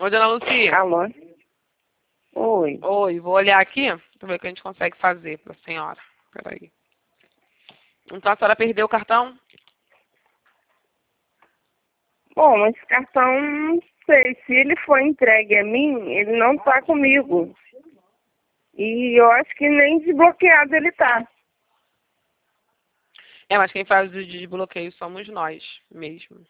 Oi, dona Lucia. Alô? Oi. Oi, vou olhar aqui pra ver o que a gente consegue fazer pra senhora. Peraí. Então a senhora perdeu o cartão? Bom, esse cartão, não sei. Se ele foi entregue a mim, ele não tá comigo. E eu acho que nem desbloqueado ele tá. É, mas quem faz o desbloqueio somos nós mesmo.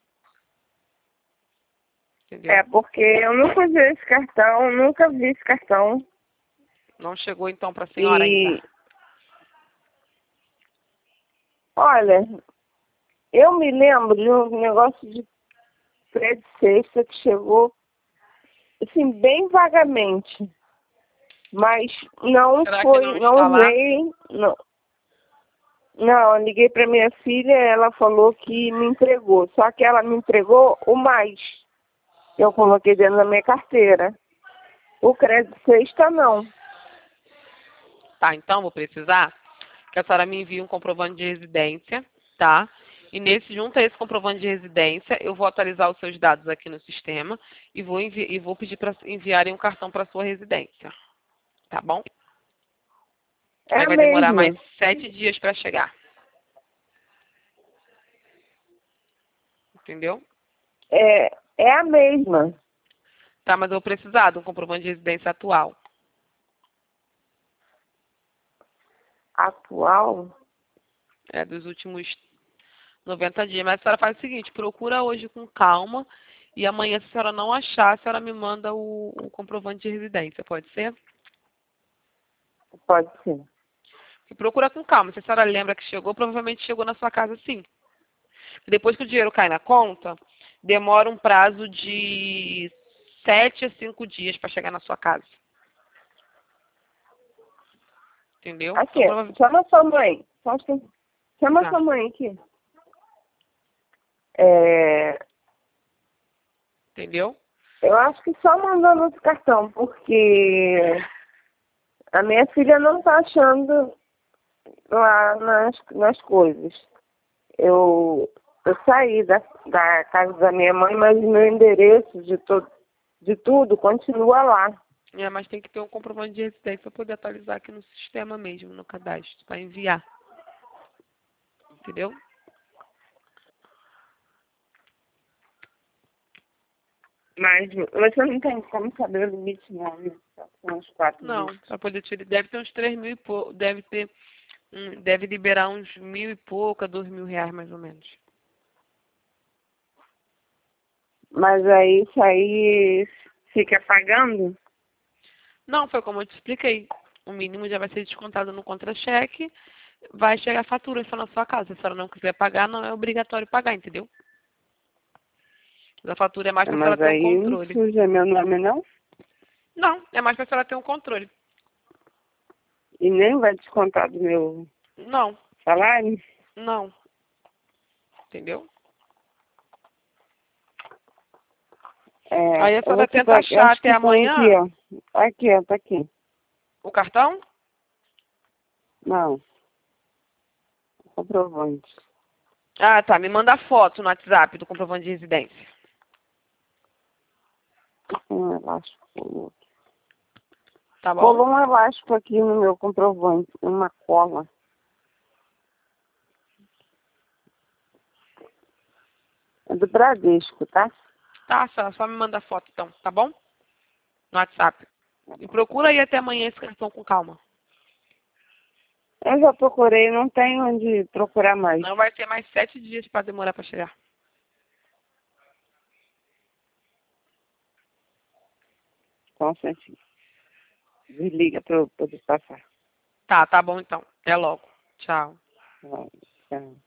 Entendeu? É, porque eu nunca vi esse cartão, nunca vi esse cartão. Não chegou então pra senhora E, ainda. olha, eu me lembro de um negócio de pré-sexta que chegou, assim, bem vagamente. Mas não Será que não foi, está não lá? veio, não. Não, eu liguei para minha filha, ela falou que me entregou. Só que ela me entregou o mais. Eu coloquei dentro da minha carteira. O crédito sexta, não. Tá, então vou precisar que a senhora me envie um comprovante de residência, tá? E junto a esse comprovante de residência, eu vou atualizar os seus dados aqui no sistema e vou pedir para enviarem um cartão para sua residência, tá bom? É Aí a vai demorar mais mesma. 7 dias para chegar, entendeu? É a mesma. Tá, mas eu vou precisar de um comprovante de residência atual. Atual? É, dos últimos 90 dias. Mas a senhora faz o seguinte, procura hoje com calma e amanhã, se a senhora não achar, a senhora me manda o comprovante de residência, pode ser? Pode ser. E procura com calma. Se a senhora lembra que chegou, provavelmente chegou na sua casa sim. Depois que o dinheiro cai na conta, demora um prazo de 7 a 5 dias para chegar na sua casa. Entendeu? Aqui, Então, provavelmente. chama sua mãe. Chama Tá. sua mãe aqui. É, Entendeu? eu acho que só mandando outro cartão, porque a minha filha não tá achando lá nas coisas. Eu saí da casa da minha mãe, mas o meu endereço de tudo continua lá. É, mas tem que ter um comprovante de residência para poder atualizar aqui no sistema mesmo, no cadastro, para enviar. Entendeu? Mas você não tem como saber o limite, não, né? São uns 4 Não, dígitos. para poder tirar. Deve ter uns 3 mil e pouco. Deve ter. Deve liberar uns 1.000 e pouco a 2.000 reais mais ou menos. Mas aí isso aí fica pagando? Não, foi como eu te expliquei. O mínimo já vai ser descontado no contra-cheque. Vai chegar a fatura só na sua casa. Se a senhora não quiser pagar, não é obrigatório pagar, entendeu? A fatura é mais para a senhora Mas ter um aí não controle. suja meu nome, não? Não, é mais para a senhora ter um controle. E nem vai descontar do meu Não, salário? não. Entendeu? É, Aí a eu senhora tenta eu achar acho até que tem aqui, amanhã ó. Aqui, ó, tá aqui. o cartão. Não, comprovante. Ah, tá. Me manda a foto no WhatsApp do comprovante de residência. Um elástico. Tá bom? Colou um elástico aqui no meu comprovante, uma cola. É do Bradesco, tá? Tá, só me manda a foto então, tá bom? No WhatsApp. E procura aí até amanhã esse cartão com calma. Eu já procurei, não tem onde procurar mais. Não vai ter mais 7 dias para demorar para chegar. Então, assim, desliga para eu poder passar. Tá bom então. Até logo. Tchau. Tchau.